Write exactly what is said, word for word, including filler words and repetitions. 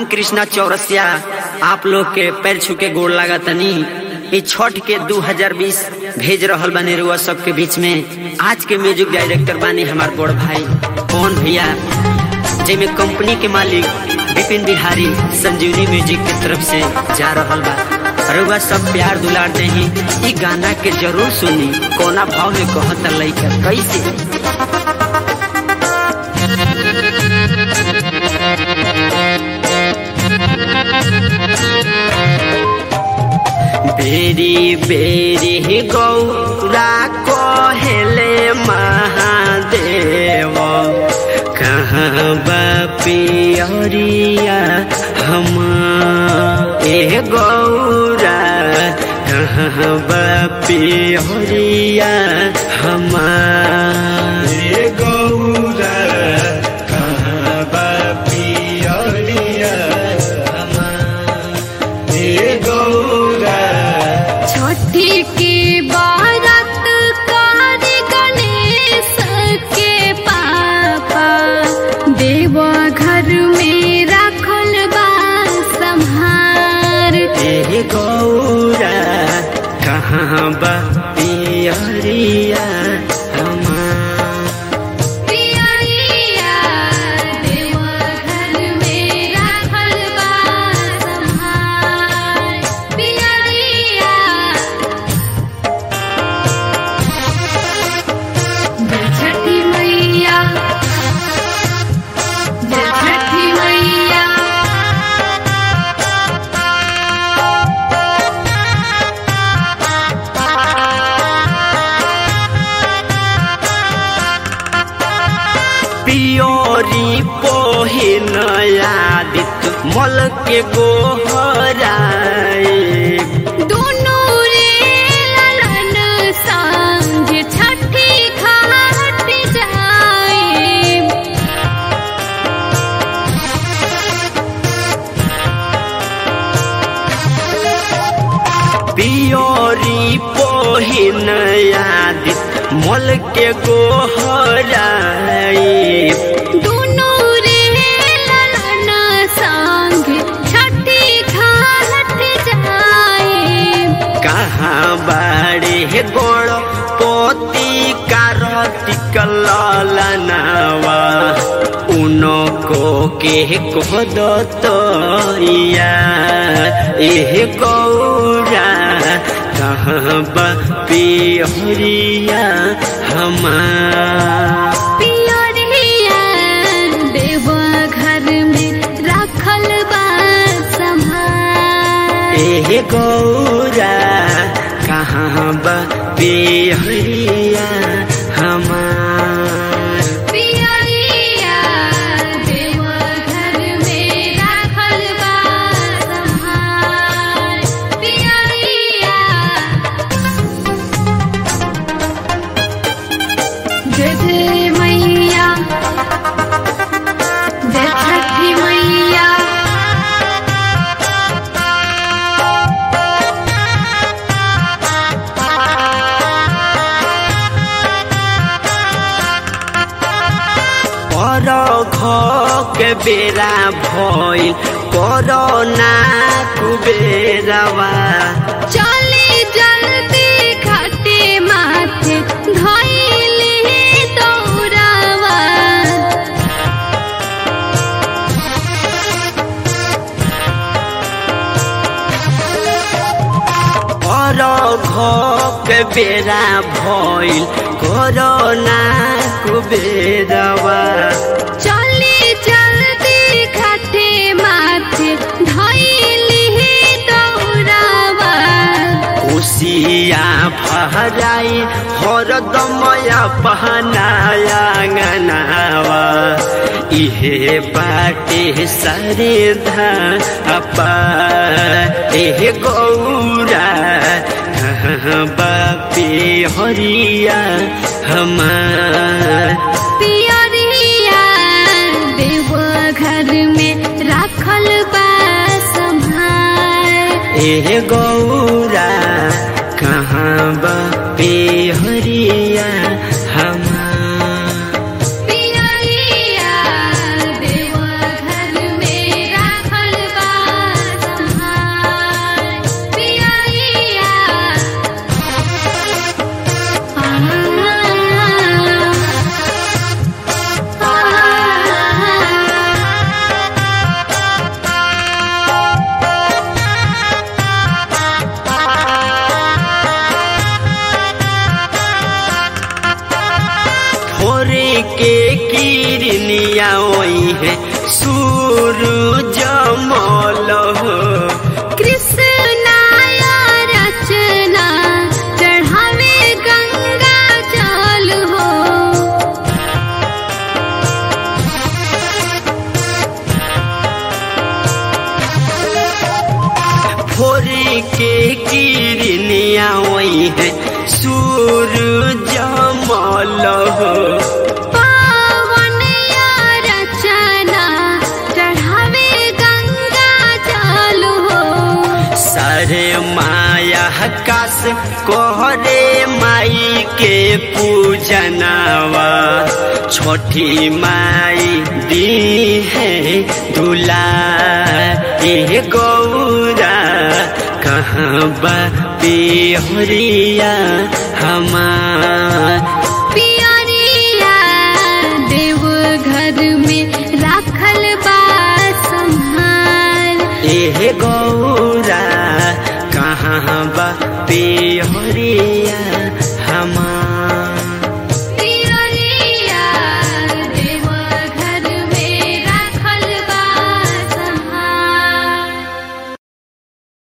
हम कृष्णा चौरसिया आप लोग के पैर छू के गोड़ लगा तनी ये छठ के दो हज़ार बीस भेज रहल बने रुआ सबके बीच में। आज के म्यूजिक डायरेक्टर बानी हमार बड़ भाई कौन भैया, जिमे कंपनी के मालिक विपिन बिहारी संजीवनी म्यूजिक की तरफ से जा रहल बा। रुआ सब प्यार दुलार दे ही ई गाना के जरूर सुनी। कोना भाव में कहता लइका कैसे बेरी बेरी गौरा कहेले महादेव, कहाँ बापियरिया हम ए गौरा, कहाँ बापियरिया हम ए गौरा, कहाँ बापियरिया हम ए गौरा। छठी की बारात कारी गणेश के पापा, देवा घर में रखल बा संहार ए गौरा, कहाँ बा पियरिया हमार पियरिया, देवा घर में रखल बा संहार पियरिया। जय छठी मैया, जय छठी मैया। पियोरी पहिन आदित मल के गोहराए, दोनों रे ललन संग छठी घाट जाए। पियोरी पहिन आदित मल के गोहराए, दोनों रे ललन संग छठी घाट जाए। कहाँ बाड़े गोड़ पोती कार्तिक ललनावा, उनो को के कह दतैया ए गौरा, कहाँ बा पियरिया हमार पियरिया, देवा घर में रखल बा संहार ए गौरा, कहाँ बा पियरिया हमार पियरिया, देवा घर में रखल बा संहार पियरिया। जय जय मैया, जय छठी मैया। पर के बेरा भइल कोरोना कुबेरवा, चली जल्दी घाटे माथे धइले दौरावा। पर के बेरा भइल कोरोना कुबेरवा, चली जल्दी घाटे माथे धइले दौरावा। खुशिया भराई हरदमया पहनाया गनावा, इहे बाटे सारे धापा ए गौरा, कहाँ बापे हरिया हमार पियरिया, देवा घर में रखल बा संहार ए गौरा, कहाँ बापे हरिया हमार पियरिया, देवा घर में रखल किरनिया ओई है सूरज मल हो। कृष्णा रचना चढ़ावे गंगा जल हो। भोर के किरनिया ओई है सूरज मल हो। पावन रचना चढ़ावे गंगा जल हो। सारे माया हकाश कोहरे माई के पूजनावा छोटी माई दी है दूला ए गौरा कहाँ बा पियरिया हमार। पियरिया देव घर में राखल बा संभाल। ए गौरा कहाँ बा पियरिया